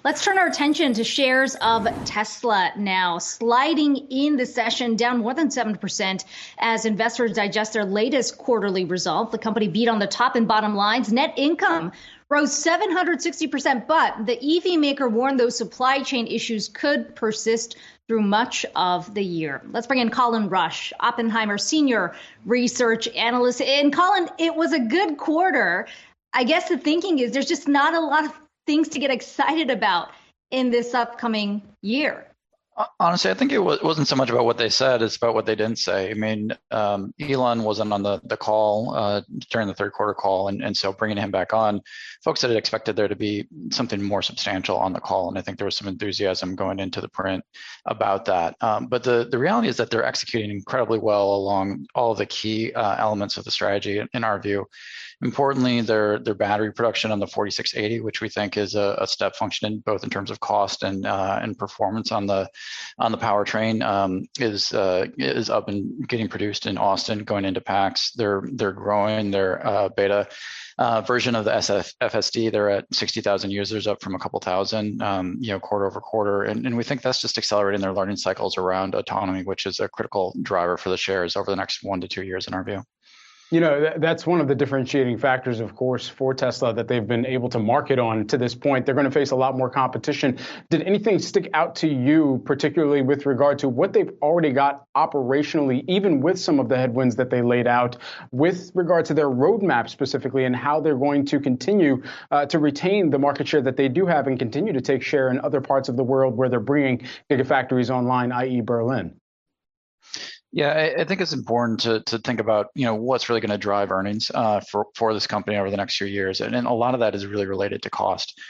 Let's turn our attention to shares of Tesla now, sliding in the session down more than 7% as investors digest their latest quarterly result. The company beat on the top and bottom lines. Net income rose 760%, but the EV maker warned those supply chain issues could persist through much of the year. Let's bring in Colin Rusch, Oppenheimer Senior Research Analyst. And Colin, it was a good quarter. I guess the thinking is there's just not a lot of things to get excited about in this upcoming year. Honestly, I think it wasn't so much about what they said, it's about what they didn't say. I mean, Elon wasn't on the call during the third quarter call, and so bringing him back on, folks had expected there to be something more substantial on the call, and I think there was some enthusiasm going into the print about that. But the reality is that they're executing incredibly well along all of the key elements of the strategy, in our view. Importantly, their battery production on the 4680, which we think is a step function both in terms of cost and performance on the powertrain, is up and getting produced in Austin, going into packs. They're growing their beta version of the FSD. They're at 60,000 users, up from a couple thousand, quarter over quarter, and we think that's just accelerating their learning cycles around autonomy, which is a critical driver for the shares over the next 1 to 2 years, in our view. You know, that's one of the differentiating factors, of course, for Tesla that they've been able to market on to this point. They're going to face a lot more competition. Did anything stick out to you, particularly with regard to what they've already got operationally, even with some of the headwinds that they laid out, with regard to their roadmap specifically, and how they're going to continue to retain the market share that they do have and continue to take share in other parts of the world where they're bringing gigafactories online, i.e. Berlin? Yeah, I think it's important to think about, what's really going to drive earnings for this company over the next few years, and a lot of that is really related to cost.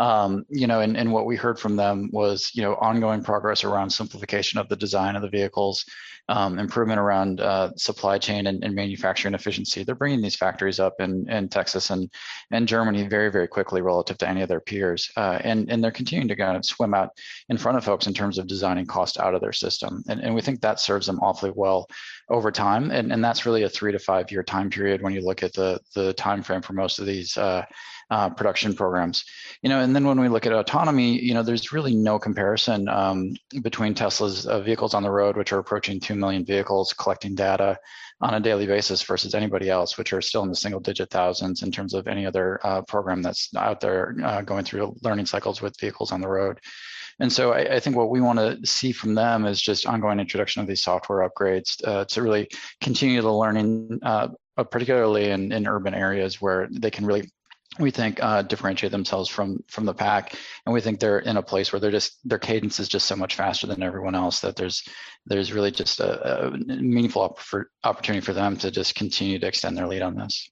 And what we heard from them was, ongoing progress around simplification of the design of the vehicles, improvement around supply chain and manufacturing efficiency. They're bringing these factories up in Texas and Germany very, very quickly relative to any of their peers, and they're continuing to kind of swim out in front of folks in terms of designing cost out of their system, and we think that serves them awfully well over time, and that's really a 3 to 5 year time period when you look at the time frame for most of these production programs. And then when we look at autonomy, there's really no comparison between Tesla's vehicles on the road, which are approaching 2 million vehicles collecting data on a daily basis, versus anybody else, which are still in the single-digit thousands in terms of any other program that's out there going through learning cycles with vehicles on the road. And so I think what we want to see from them is just ongoing introduction of these software upgrades to really continue the learning, particularly in urban areas where they can really, we think, differentiate themselves from the pack. And we think they're in a place where their cadence is just so much faster than everyone else that there's really just a meaningful opportunity for them to just continue to extend their lead on this.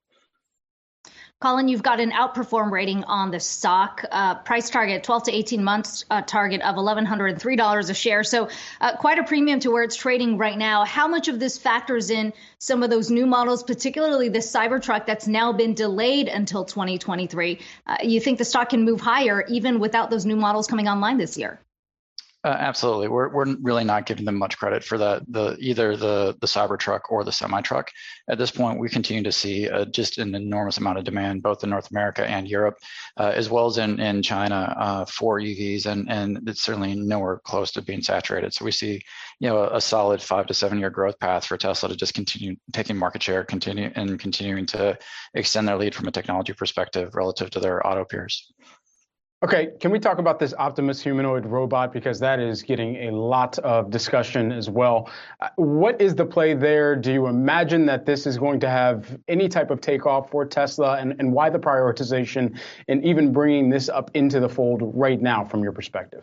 Colin, you've got an outperform rating on the stock, price target, 12 to 18 months target of $1,103 a share. So quite a premium to where it's trading right now. How much of this factors in some of those new models, particularly the Cybertruck that's now been delayed until 2023? You think the stock can move higher even without those new models coming online this year? Absolutely. We're really not giving them much credit for either the Cybertruck or the semi-truck. At this point, we continue to see just an enormous amount of demand, both in North America and Europe, as well as in China for EVs, and it's certainly nowhere close to being saturated. So we see, a solid 5 to 7 year growth path for Tesla to just continue taking market share, continuing to extend their lead from a technology perspective relative to their auto peers. Okay, can we talk about this Optimus humanoid robot, because that is getting a lot of discussion as well. What is the play there? Do you imagine that this is going to have any type of takeoff for Tesla, and why the prioritization and even bringing this up into the fold right now from your perspective?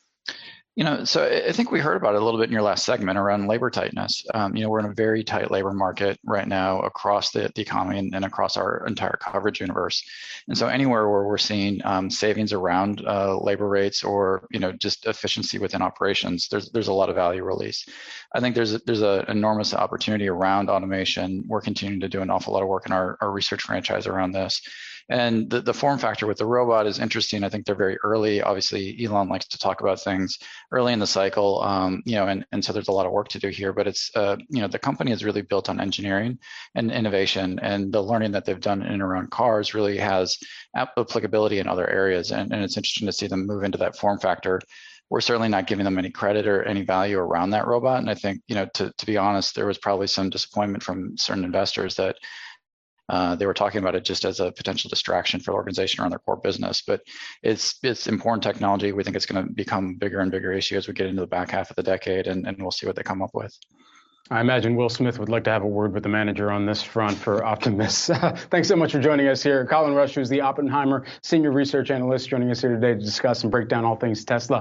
So I think we heard about it a little bit in your last segment around labor tightness. We're in a very tight labor market right now across the economy and across our entire coverage universe. And so anywhere where we're seeing savings around labor rates or, just efficiency within operations, there's a lot of value release. I think there's an enormous opportunity around automation. We're continuing to do an awful lot of work in our research franchise around this. And the form factor with the robot is interesting. I think they're very early. Obviously, Elon likes to talk about things early in the cycle, and so there's a lot of work to do here. But it's, the company is really built on engineering and innovation, and the learning that they've done in and around cars really has applicability in other areas. And it's interesting to see them move into that form factor. We're certainly not giving them any credit or any value around that robot. And I think, to be honest, there was probably some disappointment from certain investors that they were talking about it just as a potential distraction for the organization around their core business. But it's important technology. We think it's going to become a bigger and bigger issue as we get into the back half of the decade, and we'll see what they come up with. I imagine Will Smith would like to have a word with the manager on this front for Optimus. Thanks so much for joining us here. Colin Rusch, who's the Oppenheimer Senior Research Analyst, joining us here today to discuss and break down all things Tesla.